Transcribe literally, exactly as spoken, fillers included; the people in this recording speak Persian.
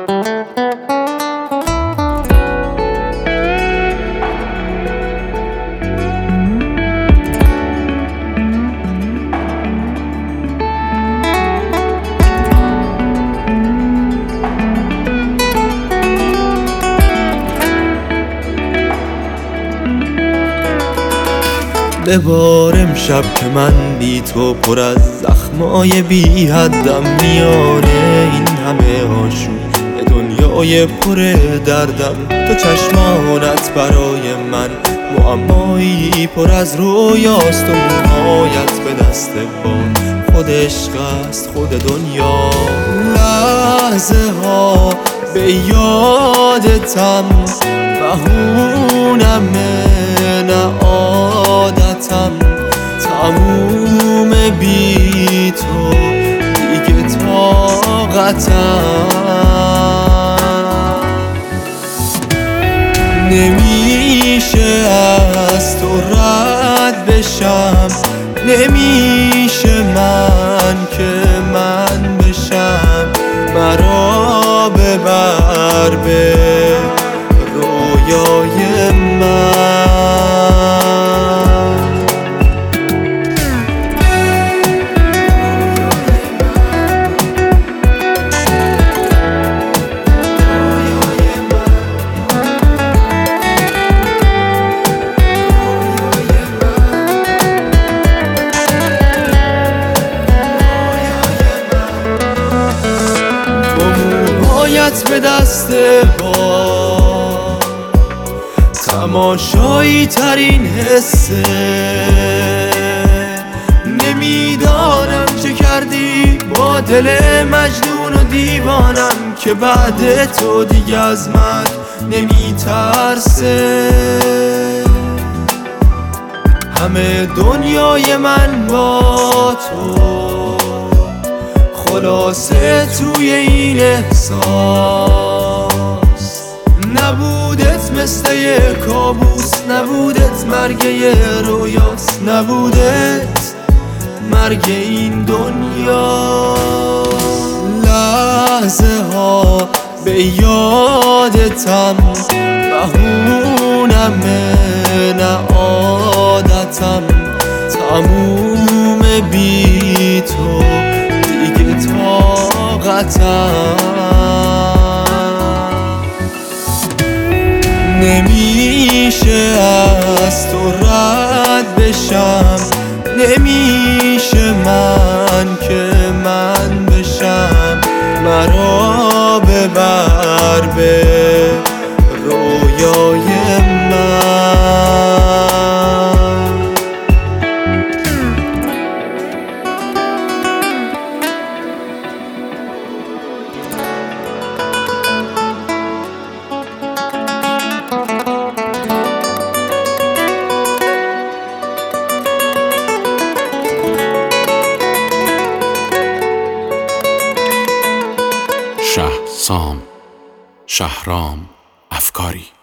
ببار امشب که من بی تو پر از زخمای بی حدم، میانه این همه آشوب دنیای پر دردم. تو چشمانت برای من معمایی پر از رویاست، و موهایت به دست با خود عشق است خود دنیا. لحظه ها به یادتم بهونمه نه عادتم، تموم بی تو دیگه طاقتم. نمیشه از تو رد بشم، نمیشه من که من بشم. مرا ببر به رویای من. به دست با تماشایی ترین حسه، نمیدانم چه کردی با دل مجنون و دیوانم که بعد تو دیگه از من نمیترسه. همه دنیای من با تو خلاصه توی این احساس، نبودت مثل یه کابوس، نبودت مرگ یه رویاست، نبودت مرگ این دنیا. لحظه ها به یادتم بهونمه نه عادتم، تموم بی تو طاقتم. نمیشه از تو رد بشم، نمیشه من که من بشم. مرا ببر به رویای من. شهسام شهرام افکاری.